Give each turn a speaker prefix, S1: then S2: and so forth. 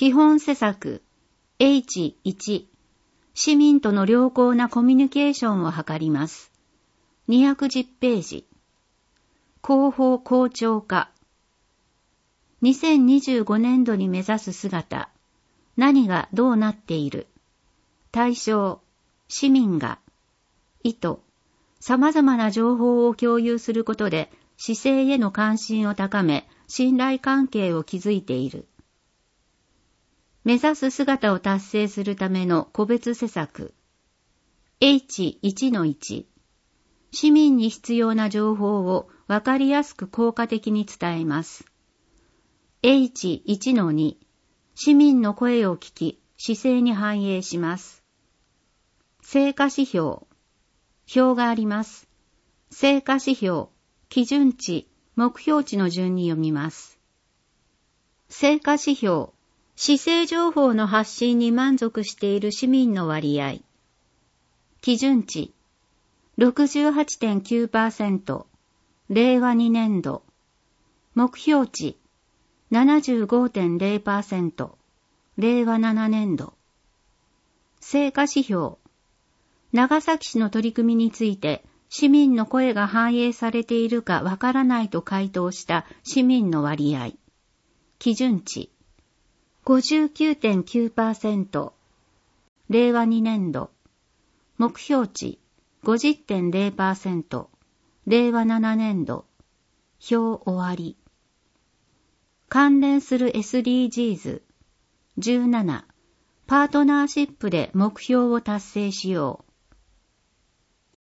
S1: 基本施策 H1 市民との良好なコミュニケーションを図ります。210ページ。広報好調化。2025年度に目指す姿。何がどうなっている。対象、市民が。意図、様々な情報を共有することで市政への関心を高め、信頼関係を築いている。目指す姿を達成するための個別施策。H1-1 市民に必要な情報をわかりやすく効果的に伝えます。H1-2 市民の声を聞き、市政に反映します。成果指標。表があります。成果指標、基準値、目標値の順に読みます。成果指標。市政情報の発信に満足している市民の割合。基準値 68.9%、令和2年度。目標値 75.0%、令和7年度。成果指標。長崎市の取り組みについて市民の声が反映されているかわからないと回答した市民の割合。基準値 59.9%、令和2年度。目標値 50.0%、令和7年度。表終わり。関連する SDGs。17、パートナーシップで目標を達成しよう。